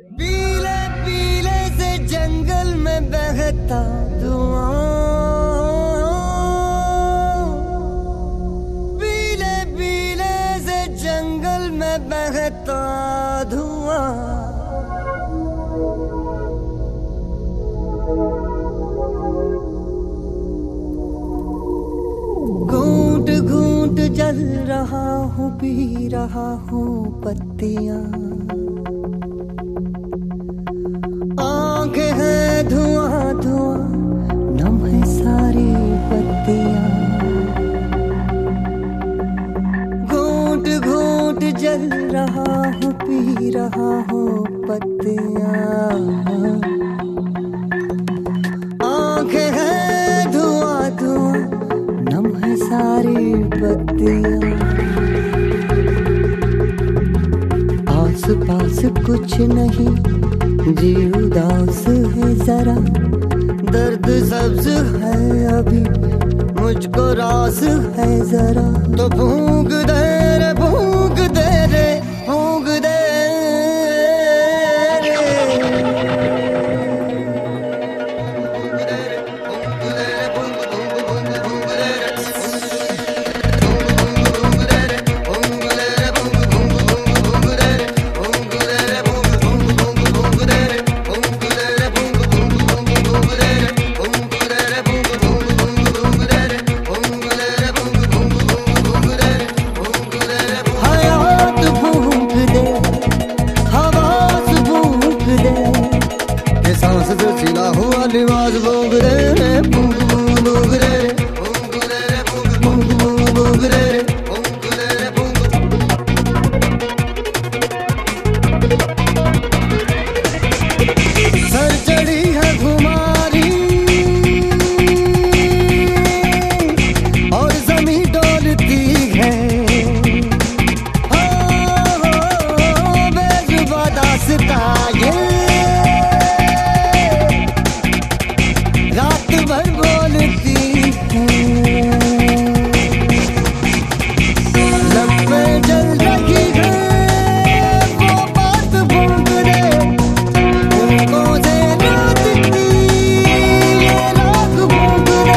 पीले पीले से जंगल में बहता धुआं, पीले पीले से जंगल में बहता धुआं। घूंट घूंट जल रहा हूँ, पी रहा हूँ पत्तियां। आंखें हैं धुआं धुआं, नम है सारी पत्तियां। घूंट घूंट जल रहा हूँ, पी रहा हूँ पत्तियां। आंखें हैं धुआं धुआं, नम है सारी पत्तियां। आस पास कुछ नहीं, जी उदास है जरा, दर्द सब्ज है अभी, मुझको रास है जरा। तो फूंक दे रे, फूंक दे रे, फूंक दे रे। सिला हुआ लिबास भोग रे, भूग भूग रे, भूग रे, भूग भूग रे, भूग रे, भूग। सर चढ़ी है खुमारी और जमीन डोलती है। बेजुबां दास्तां ये रात भर बोलती है। लब पे जल रही है वो बात, भूख दे उनको से रात की ये रात। भूख दे,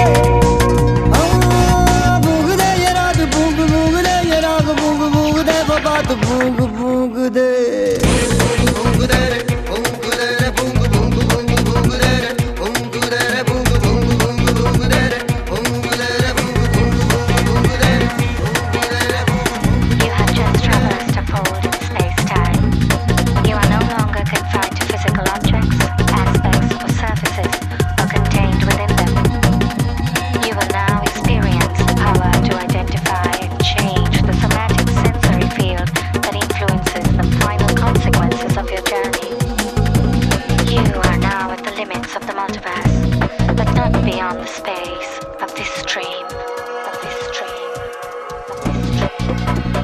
हाँ भूख दे ये रात, भूख भूख दे ये रात, भूख भूख दे वो बात, भूख भूख दे, भूख दे रे, भूख दे रे, भूख भूख भूख भूख दे रे, भूख दे रे, भूख भूख भूख भूख दे रे, भूख दे रे, भूख भूख भूख भूख दे रे, भूख दे रे। You have just traversed a fold in space-time. You are no longer confined to physical objects, aspects, or surfaces, or contained within them. You will now experience the power to identify and change the somatic sensory field that influences the final consequences of your journey. You are now at the limits of the multiverse, but not beyond the space of this stream, of this stream, of this stream.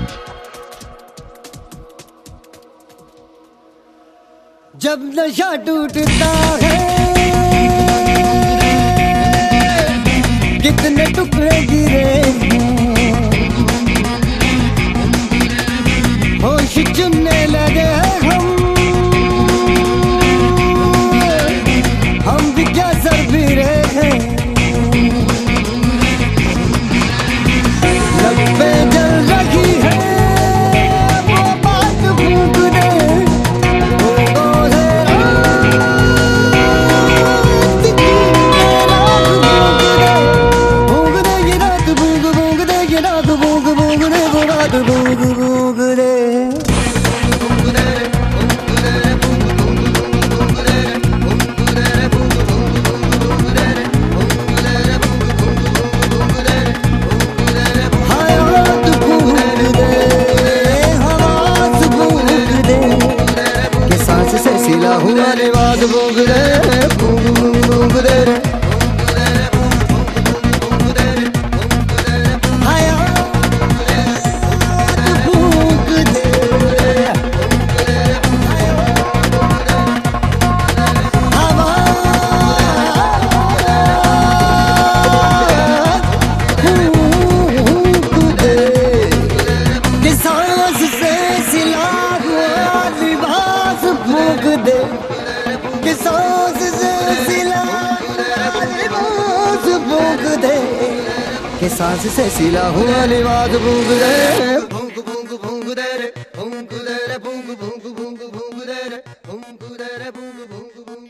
जब नशा टूटता है कितने टुकड़े गिरे हैं, होश चुनने लगे हम भी क्या सर फिरे हैं। लब पे जल रही है वो बात, भूख दे उनको से रात की ये रात। भूख दे ये रात, भूख भूख दे ये रात, भूख भूख दे वो रात, भूख भूख दे। सिला हुआ लिबास भोग रे, भूग भूग रे, भूग दे। हवा भूग दे, कि सांस से सिला हुआ लिबास भूग भूख दे कि सांस से सिला लिबास भूख दे कि सांस से सिला हुआ लिबास भूख दे भूख भूख भूख दे रे भूख दे रे भूख भूख भूख भूख दे रे भूख दे रे भूख भूख भूख